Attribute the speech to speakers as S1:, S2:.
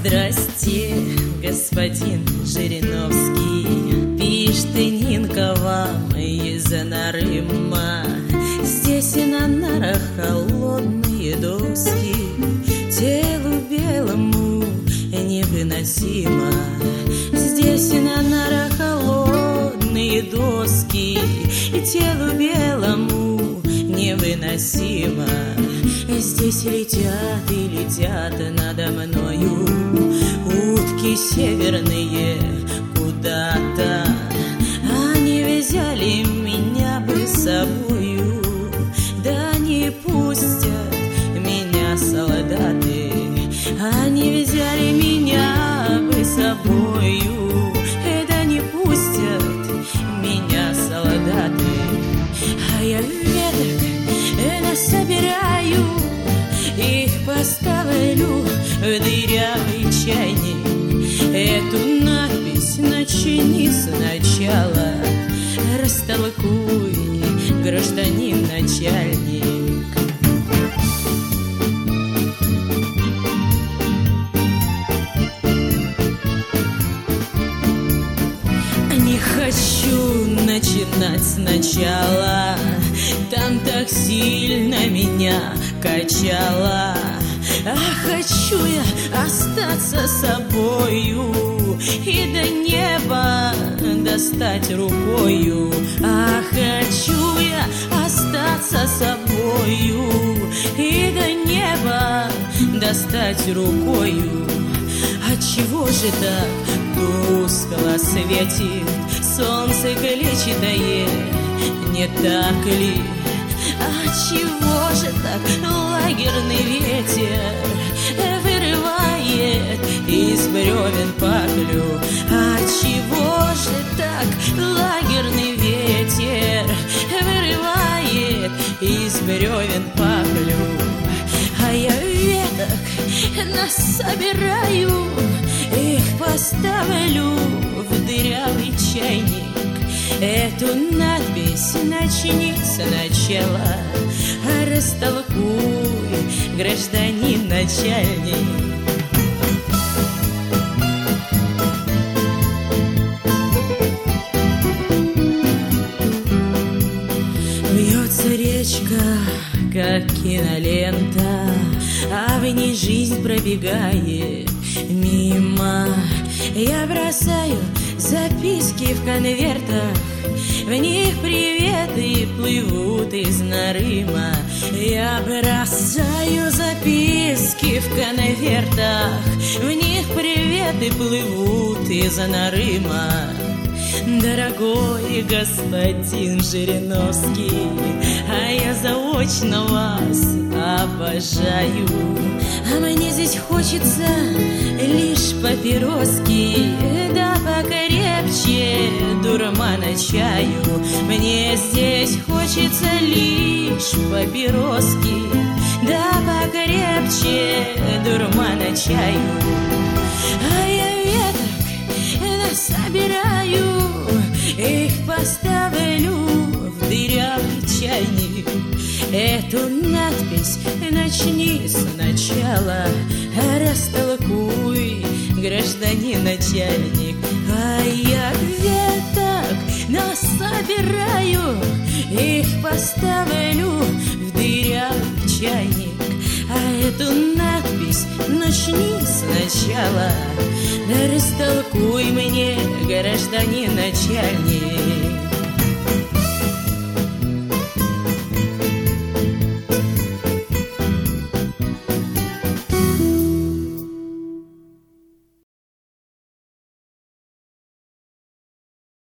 S1: Здрасте, господин Жириновский, Пиштынинка вам из Нарыма. Здесь и на нарах холодные доски, телу белому невыносимо. Здесь и на нарах холодные доски, и телу белому невыносимо. Здесь летят и летят надо мною утки северные куда-то. Они взяли меня бы с собою, да не пустят меня солдаты. Они взяли меня бы с собою, да не пустят меня солдаты. А я веток насобираю, их поставлю в дырявый чайник. Эту надпись начни сначала, растолкуй, гражданин начальник. Не хочу начинать сначала, там так сильно меня качало. А хочу я остаться собою и до неба достать рукою. А хочу я остаться собою и до неба достать рукою. Отчего же так тускло светит солнце клетчатое, не так ли? Отчего же так лагерный ветер вырывает из бревен паклю? Отчего же так лагерный ветер вырывает из бревен паклю? А я веток насобираю, их поставлю в дырявый чайник. Эту надпись начни сначала, растолкуй, гражданин начальник. Бьется речка, как кинолента, а в ней жизнь пробегает мимо. Я бросаю записки в конвертах, в них приветы плывут из Нарыма. Я бросаю записки в конвертах, в них приветы плывут из Нарыма. Дорогой господин Жириновский, а я заочно вас обожаю. А мне здесь хочется лишь папироски, да покрепче дурмана чаю. Мне здесь хочется лишь папироски, да покрепче дурмана чаю. А я веток насобираю, их поставлю в дырявый чайник. Эту надпись начни сначала, растолкуй, гражданин начальник. А я веток насобираю, их поставлю в дырявый чайник. А эту надпись начни сначала, растолкуй мне, гражданин начальник.